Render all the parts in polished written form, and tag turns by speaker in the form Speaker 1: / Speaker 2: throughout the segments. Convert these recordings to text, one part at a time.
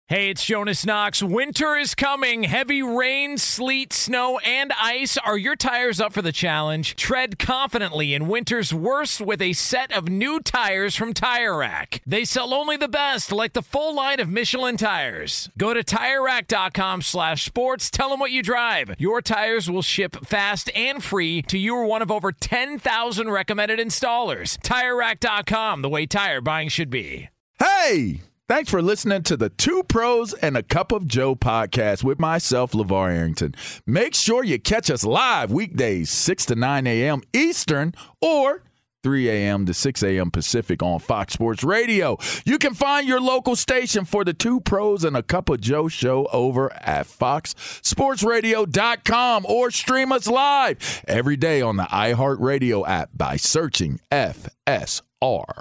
Speaker 1: Hey, it's Jonas Knox. Winter is coming. Heavy rain, sleet, snow, and ice. Are your tires up for the challenge? Tread confidently in winter's worst with a set of new tires from Tire Rack. They sell only the best, like the full line of Michelin tires. Go to TireRack.com/sports. Tell them what you drive. Your tires will ship fast and free to you or one of over 10,000 recommended installers. TireRack.com, the way tire buying should be.
Speaker 2: Hey! Thanks for listening to the Two Pros and a Cup of Joe podcast with myself, LeVar Arrington. Make sure you catch us live weekdays, 6 to 9 a.m. Eastern or 3 a.m. to 6 a.m. Pacific on Fox Sports Radio. You can find your local station for the Two Pros and a Cup of Joe show over at foxsportsradio.com or stream us live every day on the iHeartRadio app by searching FSR.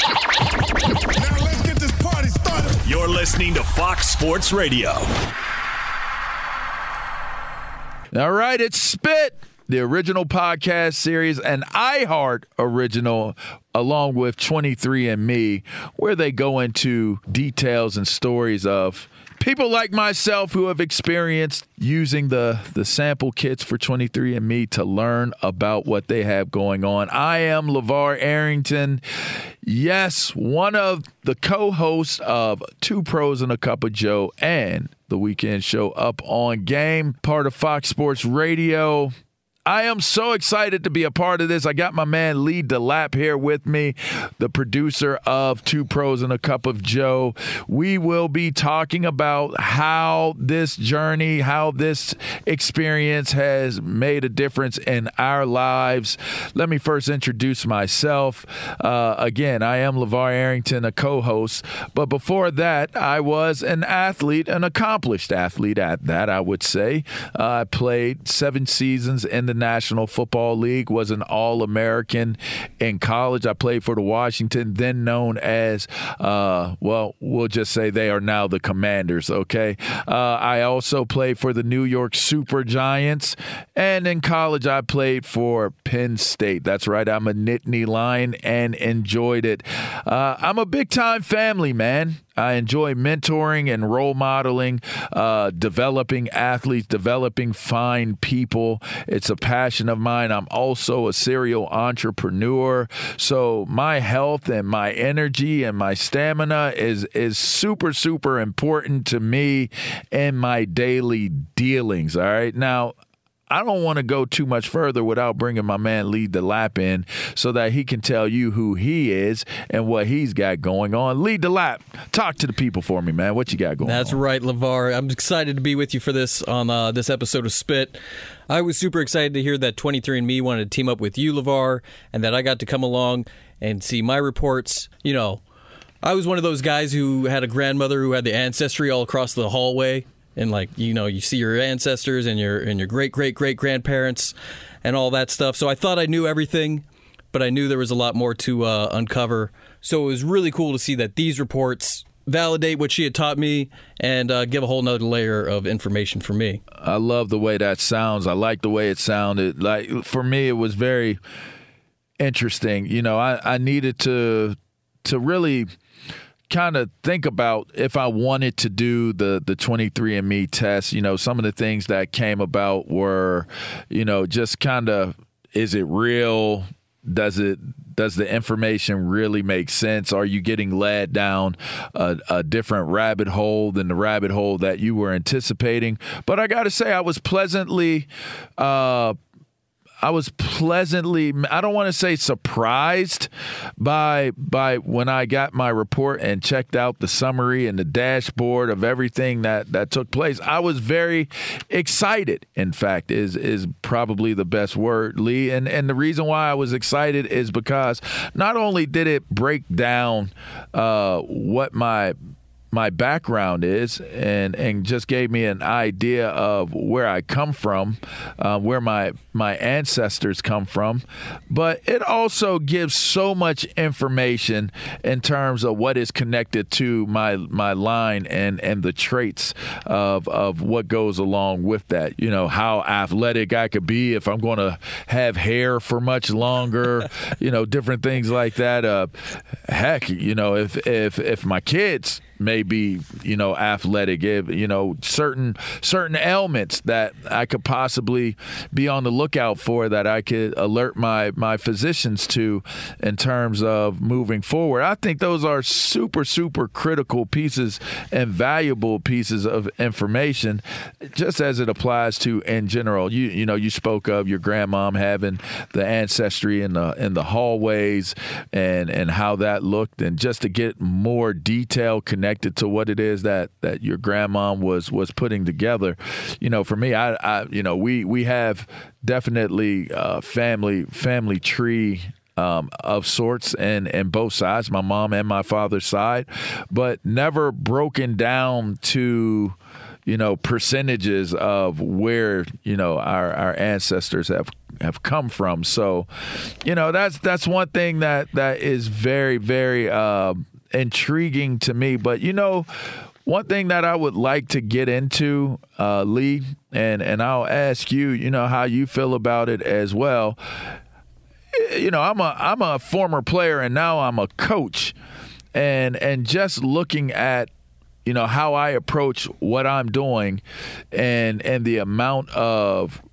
Speaker 3: You're listening to Fox Sports Radio.
Speaker 2: All right, it's Spit, the original podcast series, an iHeart original, along with 23andMe, where they go into details and stories of people like myself who have experienced using the sample kits for 23andMe to learn about what they have going on. I am LeVar Arrington. Yes, one of the co-hosts of Two Pros and a Cup of Joe and the weekend show Up on Game, part of Fox Sports Radio. I am so excited to be a part of this. I got my man Lee DeLapp here with me, the producer of Two Pros and a Cup of Joe. We will be talking about how this journey, how this experience has made a difference in our lives. Let me first introduce myself. Again, I am LeVar Arrington, a co-host. But before that, I was an athlete, an accomplished athlete at that, I would say. I played 7 seasons in the National Football League, was an All-American in college. I played for the Washington, then known as, we'll just say they are now the Commanders, okay? I also played for the New York Super Giants, and in college I played for Penn State. That's right, I'm a Nittany Lion and enjoyed it. I'm a big-time family man. I enjoy mentoring and role modeling, developing athletes, developing fine people. It's a passion of mine. I'm also a serial entrepreneur. So my health and my energy and my stamina is super, super important to me in my daily dealings. All right. Now, I don't want to go too much further without bringing my man Lee DeLapp in so that he can tell you who he is and what he's got going on. Lee DeLapp, talk to the people for me, man. What you got going on?
Speaker 4: That's right, LeVar. I'm excited to be with you for this on this episode of Spit. I was super excited to hear that 23andMe wanted to team up with you, LeVar, and that I got to come along and see my reports. You know, I was one of those guys who had a grandmother who had the ancestry all across the hallway. And, like, you know, you see your ancestors and your great-great-great-grandparents and all that stuff. So I thought I knew everything, but I knew there was a lot more to uncover. So it was really cool to see that these reports validate what she had taught me and give a whole nother layer of information for me.
Speaker 2: I love the way that sounds. I like the way it sounded. Like, for me, it was very interesting. You know, I needed to really kind of think about if I wanted to do the 23andMe test. You know, some of the things that came about were, you know, just kind of, is it real? Does the information really make sense? Are you getting led down a different rabbit hole than the rabbit hole that you were anticipating? But I got to say, I was pleasantly, I don't want to say surprised by when I got my report and checked out the summary and the dashboard of everything that took place. I was very excited, in fact, is probably the best word, Lee. And the reason why I was excited is because not only did it break down what my background is and just gave me an idea of where I come from, where my ancestors come from. But it also gives so much information in terms of what is connected to my line and the traits of what goes along with that. You know, how athletic I could be if I'm going to have hair for much longer, you know, different things like that. Heck, you know, if my kids may be, athletic, certain ailments that I could possibly be on the lookout for that I could alert my physicians to in terms of moving forward. I think those are super, super critical pieces and valuable pieces of information, just as it applies to in general. You spoke of your grandmom having the ancestry in the hallways and how that looked, and just to get more detail connected to what it is that your grandmom was putting together. For me, we have definitely family tree of sorts and both sides, my mom and my father's side, but never broken down to percentages of where our ancestors have come from. So that's one thing that is very, very intriguing to me. But one thing that I would like to get into, Lee, and I'll ask you, how you feel about it as well. I'm a former player and now I'm a coach, and just looking at how I approach what I'm doing and the amount of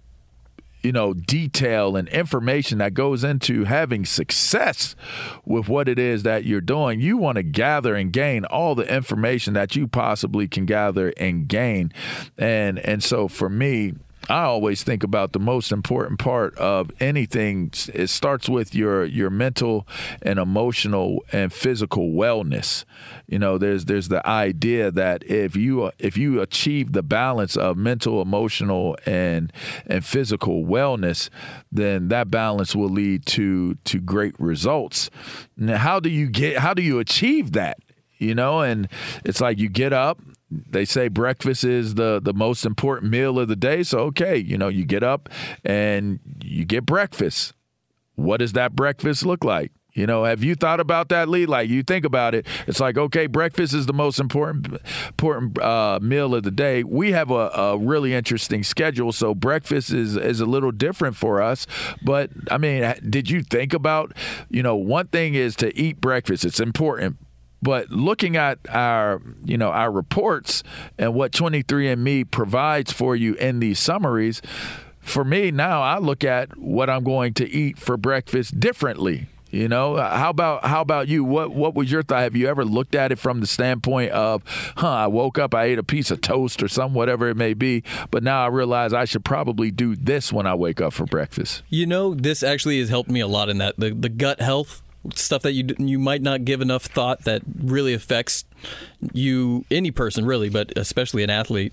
Speaker 2: detail and information that goes into having success with what it is that you're doing. You want to gather and gain all the information that you possibly can gather and gain. And so for me, I always think about the most important part of anything. It starts with your mental and emotional and physical wellness. There's the idea that if you achieve the balance of mental, emotional, and physical wellness, then that balance will lead to great results. Now, how do you achieve that? And it's like you get up. They say breakfast is the most important meal of the day. So, okay, you get up and you get breakfast. What does that breakfast look like? Have you thought about that, Lee? Like, you think about it, it's like, okay, breakfast is the most important meal of the day. We have a really interesting schedule, so breakfast is a little different for us. But, I mean, did you think about, one thing is to eat breakfast. It's important. But looking at our reports and what 23andMe provides for you in these summaries, for me now, I look at what I'm going to eat for breakfast differently. How about you? What was your thought? Have you ever looked at it from the standpoint of, I woke up, I ate a piece of toast or something, whatever it may be, but now I realize I should probably do this when I wake up for breakfast?
Speaker 4: This actually has helped me a lot in that the gut health stuff that you might not give enough thought that really affects you, any person really, but especially an athlete.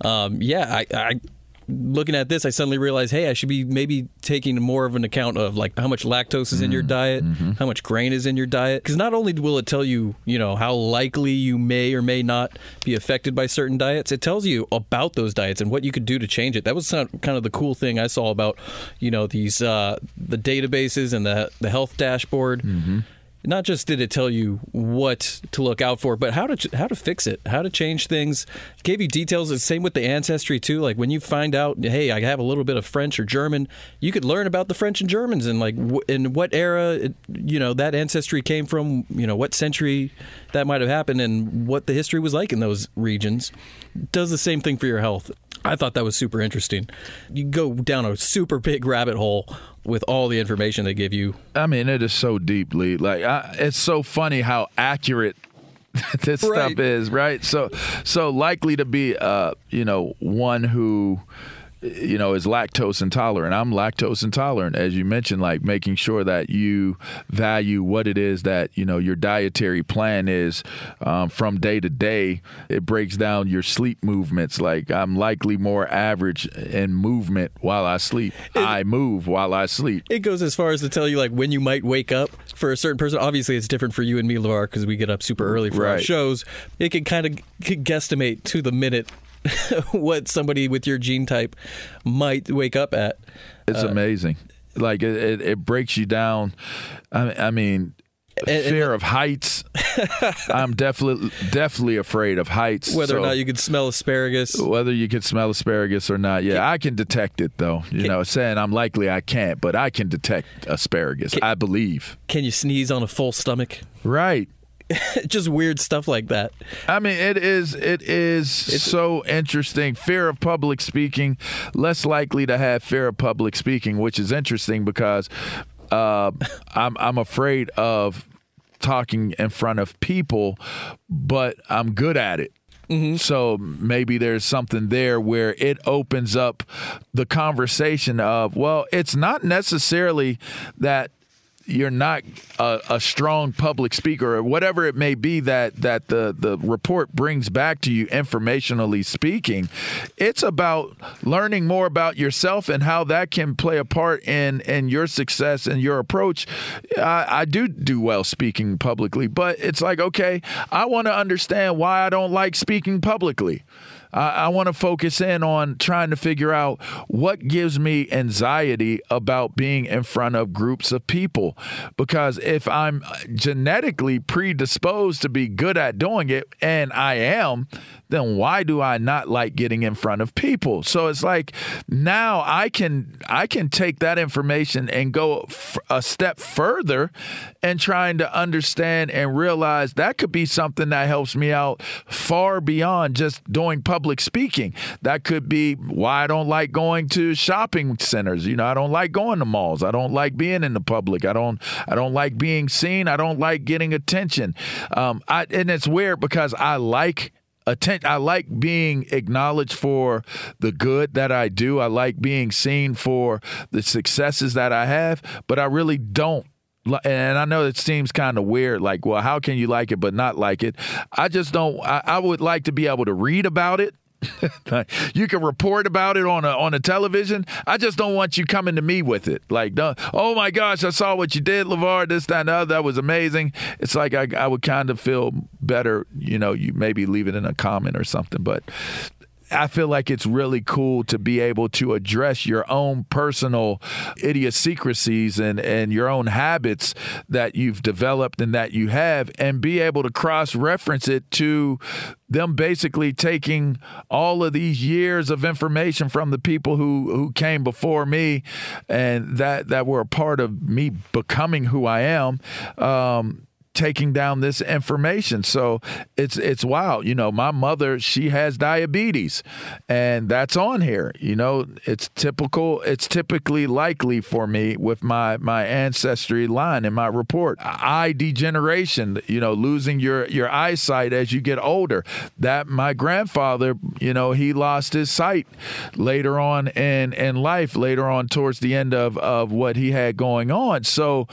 Speaker 4: I looking at this, I suddenly realized, hey, I should be maybe taking more of an account of like how much lactose is in your diet, how much grain is in your diet. Because not only will it tell you, how likely you may or may not be affected by certain diets, it tells you about those diets and what you could do to change it. That was kind of the cool thing I saw about, these the databases and the health dashboard. Not just did it tell you what to look out for, but how to fix it, how to change things. It gave you details. The same with the ancestry too. Like when you find out, hey, I have a little bit of French or German, you could learn about the French and Germans and like in what era that ancestry came from. What century that might have happened and what the history was like in those regions. It does the same thing for your health. I thought that was super interesting. You go down a super big rabbit hole with all the information they give you.
Speaker 2: I mean, it is so deeply. Like, it's so funny how accurate this stuff is, right? So likely to be, one who, is lactose intolerant. I'm lactose intolerant, as you mentioned, like making sure that you value what it is that, your dietary plan is from day to day. It breaks down your sleep movements. Like I'm likely more average in movement while I sleep. I move while I sleep.
Speaker 4: It goes as far as to tell you like when you might wake up for a certain person. Obviously, it's different for you and me, LeVar, because we get up super early for our shows. It can kind of guesstimate to the minute what somebody with your gene type might wake up at.
Speaker 2: It's amazing. Like it breaks you down. I mean, fear of heights. I'm definitely afraid of heights.
Speaker 4: Whether or not you could smell asparagus.
Speaker 2: Whether you could smell asparagus or not. Yeah, I can detect it though. Saying I'm likely I can't, but I can detect asparagus. I believe.
Speaker 4: Can you sneeze on a full stomach?
Speaker 2: Right.
Speaker 4: Just weird stuff like that.
Speaker 2: I mean, it's so interesting. Fear of public speaking, less likely to have fear of public speaking, which is interesting because I'm afraid of talking in front of people, but I'm good at it. Mm-hmm. So maybe there's something there where it opens up the conversation of, well, it's not necessarily that you're not a strong public speaker or whatever it may be that the report brings back to you informationally speaking. It's about learning more about yourself and how that can play a part in your success and your approach. I do well speaking publicly, but it's like, okay, I want to understand why I don't like speaking publicly. I want to focus in on trying to figure out what gives me anxiety about being in front of groups of people. Because if I'm genetically predisposed to be good at doing it, and I am, then why do I not like getting in front of people? So it's like now I can take that information and go a step further and trying to understand and realize that could be something that helps me out far beyond just doing public speaking. That could be why I don't like going to shopping centers. You know, I don't like going to malls. I don't like being in the public. I don't like being seen. I don't like getting attention. And it's weird because I like being acknowledged for the good that I do. I like being seen for the successes that I have, but I really don't. And I know it seems kind of weird, like, well, how can you like it but not like it? I just don't. I would like to be able to read about it. You can report about it on a television. I just don't want you coming to me with it. Like, oh my gosh, I saw what you did, LeVar, this, that, and the other. That was amazing. It's like I would kind of feel better, you maybe leave it in a comment or something. But I feel like it's really cool to be able to address your own personal idiosyncrasies and your own habits that you've developed and that you have, and be able to cross-reference it to them basically taking all of these years of information from the people who came before me and that were a part of me becoming who I am, taking down this information. So it's wild. My mother, she has diabetes, and that's on here. It's typically likely for me with my ancestry line in my report. Eye degeneration, losing your eyesight as you get older. That my grandfather, he lost his sight later on in life, later on towards the end of what he had going on. So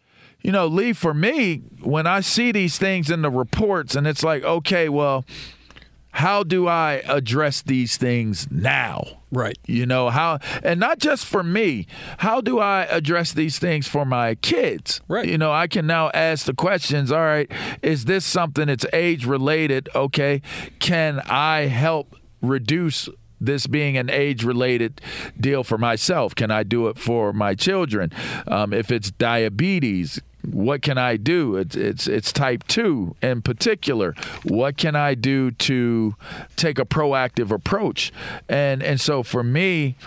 Speaker 2: Lee, for me, when I see these things in the reports and it's like, okay, well, how do I address these things now?
Speaker 4: Right.
Speaker 2: How, and not just for me, how do I address these things for my kids?
Speaker 4: Right.
Speaker 2: I can now ask the questions, all right, is this something that's age related? Okay. Can I help reduce this being an age-related deal for myself? Can I do it for my children? If it's diabetes, what can I do? It's type 2 in particular. What can I do to take a proactive approach? And so for me,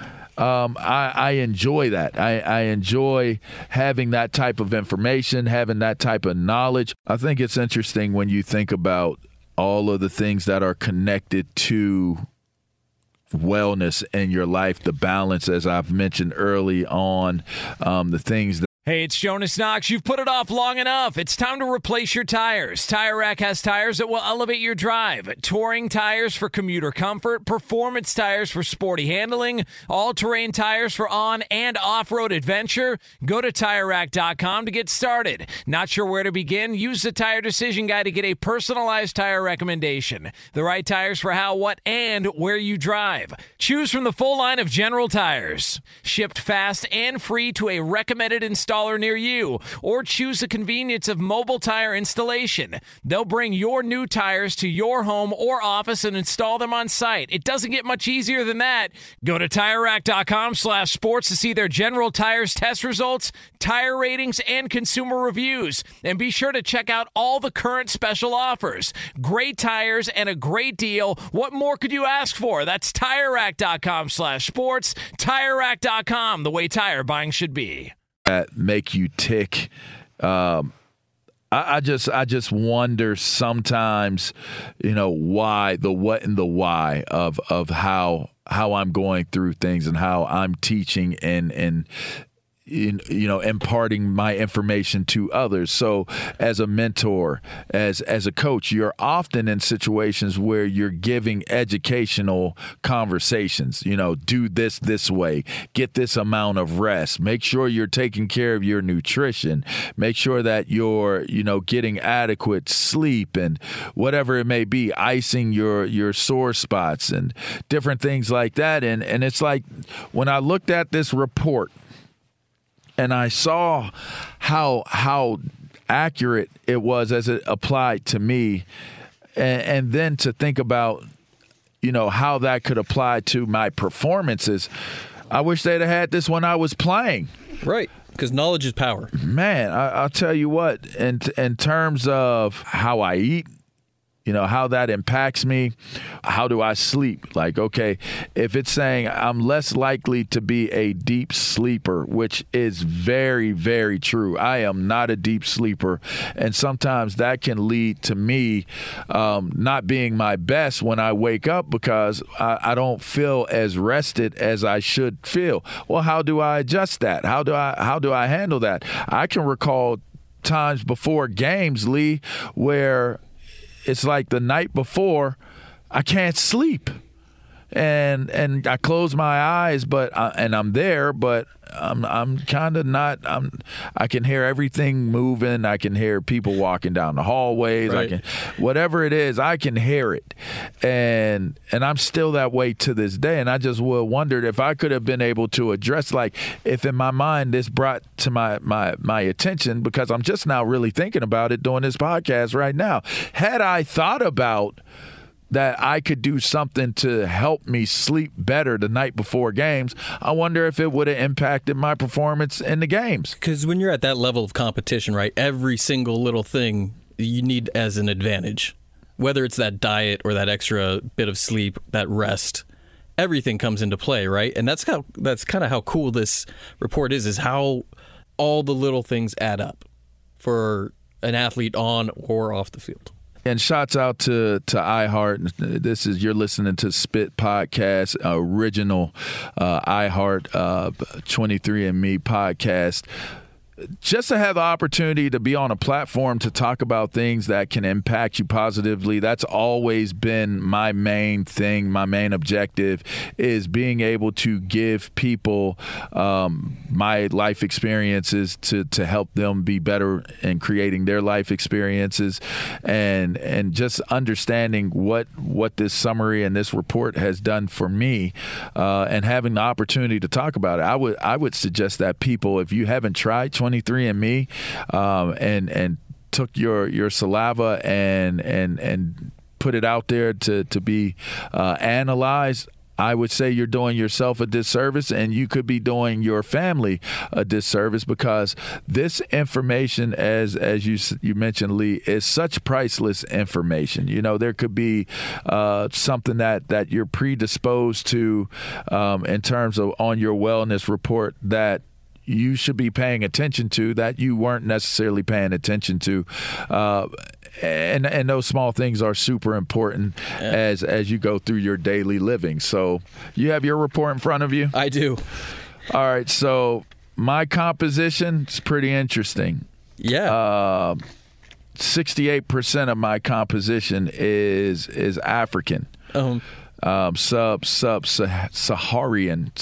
Speaker 2: I enjoy that. I enjoy having that type of information, having that type of knowledge. I think it's interesting when you think about all of the things that are connected to wellness in your life, the balance, as I've mentioned early on, the things that
Speaker 1: Hey, it's Jonas Knox. You've put it off long enough. It's time to replace your tires. Tire Rack has tires that will elevate your drive. Touring tires for commuter comfort, performance tires for sporty handling, all-terrain tires for on- and off-road adventure. Go to TireRack.com to get started. Not sure where to begin? Use the Tire Decision Guide to get a personalized tire recommendation. The right tires for how, what, and where you drive. Choose from the full line of General Tires. Shipped fast and free to a recommended installer near you, or choose the convenience of mobile tire installation. They'll bring your new tires to your home or office and install them on site. It doesn't get much easier than that. Go to TireRack.com/sports to see their General Tires test results, tire ratings, and consumer reviews. And be sure to check out all the current special offers. Great tires and a great deal. What more could you ask for? That's TireRack.com/sports. TireRack.com, the way tire buying should be.
Speaker 2: That make you tick. I just wonder sometimes, why, the what and the why of how I'm going through things and how I'm teaching and imparting my information to others. So as a mentor, as a coach, you're often in situations where you're giving educational conversations, do this way, get this amount of rest, make sure you're taking care of your nutrition, make sure that you're, getting adequate sleep and whatever it may be, icing your sore spots and different things like that. And it's like when I looked at this report, and I saw how accurate it was as it applied to me, and then to think about, how that could apply to my performances. I wish they'd have had this when I was playing.
Speaker 4: Right, because knowledge is power.
Speaker 2: Man, I'll tell you what, in terms of how I eat, how that impacts me. How do I sleep? Like, okay, if it's saying I'm less likely to be a deep sleeper, which is very, very true. I am not a deep sleeper. And sometimes that can lead to me not being my best when I wake up because I don't feel as rested as I should feel. Well, how do I adjust that? How do I handle that? I can recall times before games, Lee, where it's like the night before, I can't sleep, and I close my eyes, and I'm there, but I'm kind of not. I can hear everything moving. I can hear people walking down the hallways.
Speaker 4: Right.
Speaker 2: Whatever it is, I can hear it, and I'm still that way to this day. And I just wondered if I could have been able to address, like, if in my mind this brought to my attention, because I'm just now really thinking about it doing this podcast right now. Had I thought about that I could do something to help me sleep better the night before games, I wonder if it would have impacted my performance in the games.
Speaker 4: Because when you're at that level of competition, right, every single little thing you need as an advantage, whether it's that diet or that extra bit of sleep, that rest, everything comes into play, right? And that's kind of how cool this report is how all the little things add up for an athlete on or off the field.
Speaker 2: And shouts out to iHeart. You're listening to Spit Podcast, original iHeart 23andMe podcast. Just to have the opportunity to be on a platform to talk about things that can impact you positively, that's always been my main thing. My main objective is being able to give people my life experiences to help them be better in creating their life experiences, and just understanding what this summary and this report has done for me, and having the opportunity to talk about it. I would suggest that people, if you haven't tried 23andMe, and took your saliva and put it out there to be analyzed, I would say you're doing yourself a disservice, and you could be doing your family a disservice, because this information, as you mentioned, Lee, is such priceless information. There could be something that you're predisposed to in terms of on your wellness report that you should be paying attention to that you weren't necessarily paying attention to. And those small things are super important as you go through your daily living. So you have your report in front of you?
Speaker 4: I do.
Speaker 2: All right. So my composition is pretty interesting.
Speaker 4: Yeah.
Speaker 2: 68% of my composition is African. Sub-Saharan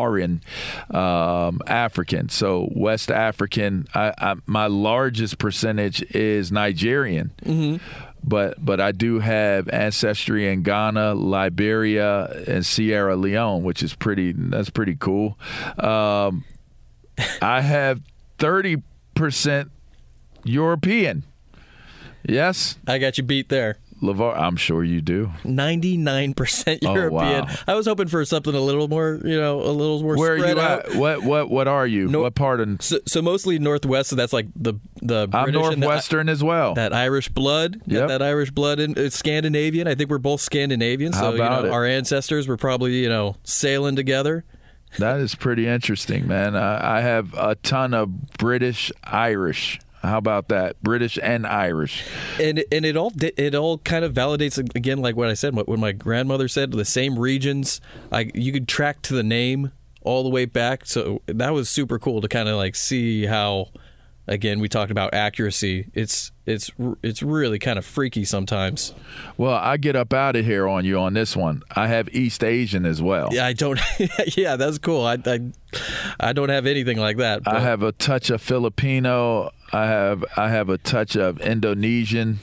Speaker 2: African. So West African. My largest percentage is Nigerian. Mm-hmm. But I do have ancestry in Ghana, Liberia, and Sierra Leone, which is pretty cool. I have 30% European. Yes?
Speaker 4: I got you beat there.
Speaker 2: LeVar, I'm sure you do.
Speaker 4: 99% European.
Speaker 2: Oh, wow.
Speaker 4: I was hoping for something a little more, a little more
Speaker 2: Where
Speaker 4: spread
Speaker 2: are you
Speaker 4: out.
Speaker 2: at? What are you? What part of?
Speaker 4: So mostly Northwest. So that's like the
Speaker 2: I'm
Speaker 4: British
Speaker 2: Northwestern as well.
Speaker 4: That Irish blood.
Speaker 2: Yep.
Speaker 4: That Irish blood. And it's Scandinavian. I think we're both Scandinavian. So
Speaker 2: How about it?
Speaker 4: Our ancestors were probably sailing together.
Speaker 2: That is pretty interesting, man. I have a ton of British Irish. How about that? British and Irish.
Speaker 4: And it all kind of validates, again, like what I said, what my grandmother said, the same regions. You could track to the name all the way back. So that was super cool to kind of like see how, again, we talked about accuracy. It's really kind of freaky sometimes.
Speaker 2: Well, I get up out of here on you on this one. I have East Asian as well.
Speaker 4: Yeah, I don't. Yeah, that's cool. I don't have anything like that. But.
Speaker 2: I have a touch of Filipino. I have a touch of Indonesian,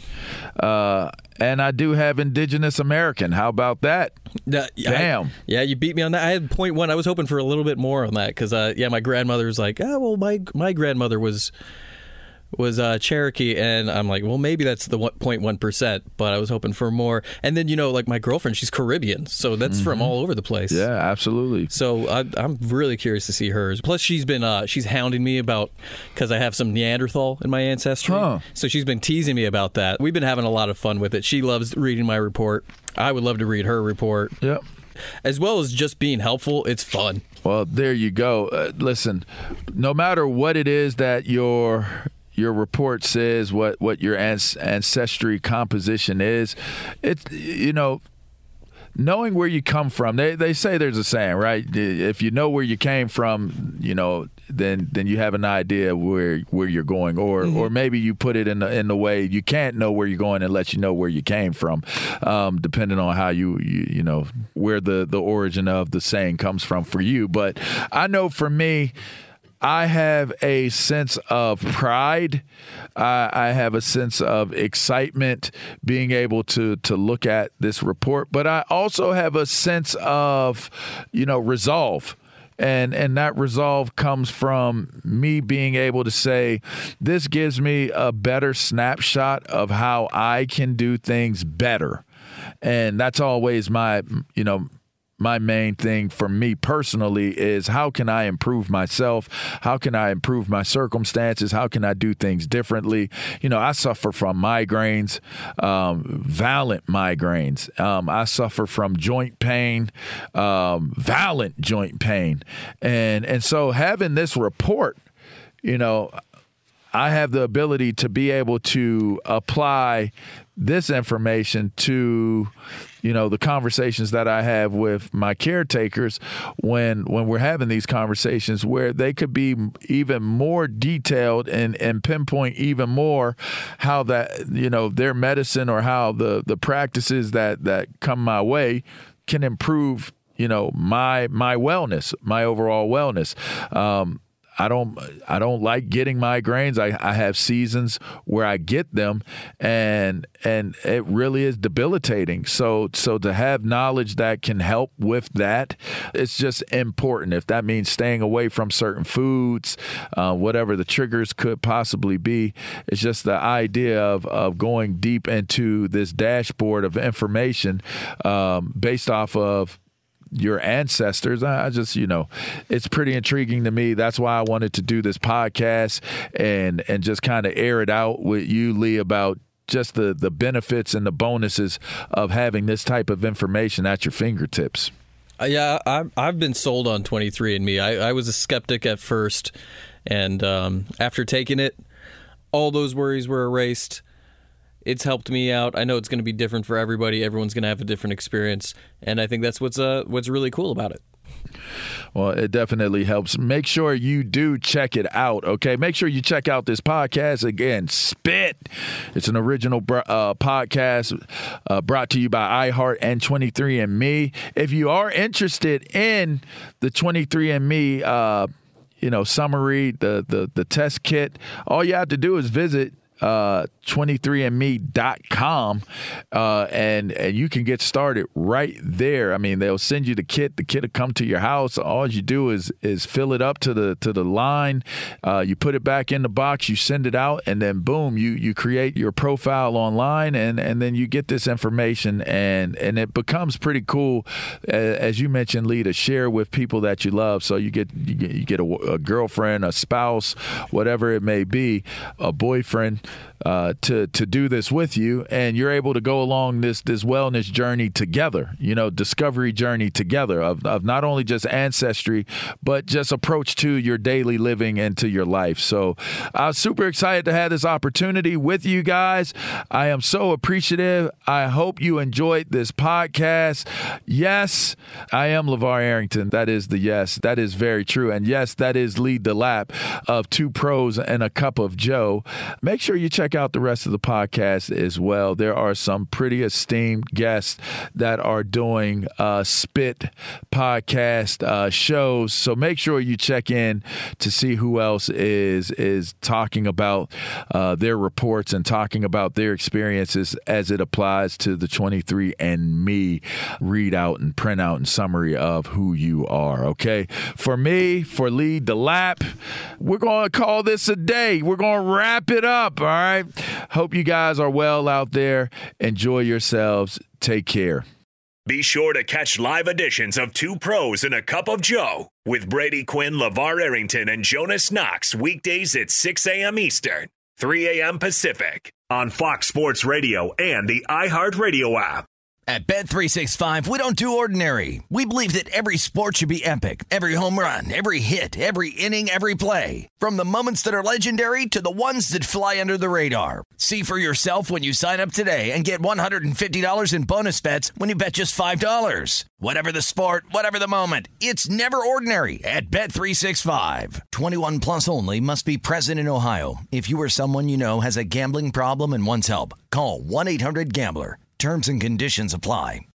Speaker 2: and I do have Indigenous American. How about that? Damn.
Speaker 4: You beat me on that. I had 0.1. I was hoping for a little bit more on that because, my grandmother was like, oh, well, my grandmother was Cherokee, and I'm like, well, maybe that's the 0.1%, but I was hoping for more. And then, like my girlfriend, she's Caribbean, so that's from all over the place.
Speaker 2: Yeah, absolutely.
Speaker 4: So I'm really curious to see hers. Plus, she's hounding me about, because I have some Neanderthal in my ancestry, so she's been teasing me about that. We've been having a lot of fun with it. She loves reading my report. I would love to read her report.
Speaker 2: Yep.
Speaker 4: As well as just being helpful, it's fun.
Speaker 2: Well, there you go. Listen, no matter what it is that your report says, what your ancestry composition is, it's, knowing where you come from. They say there's a saying, right? If you know where you came from, then you have an idea where you're going, or maybe you put it in the way you can't know where you're going unless you know where you came from, depending on how you know where the origin of the saying comes from for you. But I know for me, I have a sense of pride. I have a sense of excitement being able to look at this report, but I also have a sense of, resolve. And that resolve comes from me being able to say, this gives me a better snapshot of how I can do things better. And that's always my main thing for me personally is, how can I improve myself? How can I improve my circumstances? How can I do things differently? I suffer from migraines, violent migraines. I suffer from joint pain, violent joint pain. And so having this report, I have the ability to be able to apply this information to, the conversations that I have with my caretakers when we're having these conversations, where they could be even more detailed and pinpoint even more how that, their medicine or how the practices that come my way can improve, my wellness, my overall wellness. I don't like getting migraines. I have seasons where I get them, and it really is debilitating. So to have knowledge that can help with that, it's just important. If that means staying away from certain foods, whatever the triggers could possibly be, it's just the idea of going deep into this dashboard of information based off of your ancestors. I just, it's pretty intriguing to me. That's why I wanted to do this podcast and just kind of air it out with you, Lee, about just the benefits and the bonuses of having this type of information at your fingertips.
Speaker 4: Yeah, I've been sold on 23andMe. I was a skeptic at first, and after taking it, all those worries were erased. It's helped me out. I know it's going to be different for everybody. Everyone's going to have a different experience, and I think that's what's really cool about it.
Speaker 2: Well, it definitely helps. Make sure you do check it out, okay? Make sure you check out this podcast. Again, Spit. It's an original podcast brought to you by iHeart and 23andMe. If you are interested in the 23andMe, summary, the test kit, all you have to do is visit 23andme.com, and you can get started right there. I mean, they'll send you the kit. The kit will come to your house. All you do is fill it up to the line. You put it back in the box. You send it out, and then boom, you create your profile online, and then you get this information, and it becomes pretty cool, as you mentioned, Lee, to share with people that you love. So you get a girlfriend, a spouse, whatever it may be, a boyfriend. to do this with you, and you're able to go along this wellness journey together, discovery journey together of not only just ancestry, but just approach to your daily living and to your life. So I'm super excited to have this opportunity with you guys. I am so appreciative. I hope you enjoyed this podcast. Yes, I am LeVar Arrington. That is the yes. That is very true. And yes, that is Lead the Lap of Two Pros and a Cup of Joe. Make sure you check out the rest of the podcast as well. There are some pretty esteemed guests that are doing Spit podcast shows. So make sure you check in to see who else is talking about their reports and talking about their experiences as it applies to the 23andMe readout and printout and summary of who you are. Okay. For me, for Lead the Lap, we're going to call this a day. We're going to wrap it up. All right. Hope you guys are well out there. Enjoy yourselves. Take care.
Speaker 3: Be sure to catch live editions of Two Pros and a Cup of Joe with Brady Quinn, LeVar Arrington, and Jonas Knox weekdays at 6 a.m. Eastern, 3 a.m. Pacific on Fox Sports Radio and the iHeartRadio app.
Speaker 5: At Bet365, we don't do ordinary. We believe that every sport should be epic. Every home run, every hit, every inning, every play. From the moments that are legendary to the ones that fly under the radar. See for yourself when you sign up today and get $150 in bonus bets when you bet just $5. Whatever the sport, whatever the moment, it's never ordinary at Bet365. 21 plus only. Must be present in Ohio. If you or someone you know has a gambling problem and wants help, call 1-800-GAMBLER. Terms and conditions apply.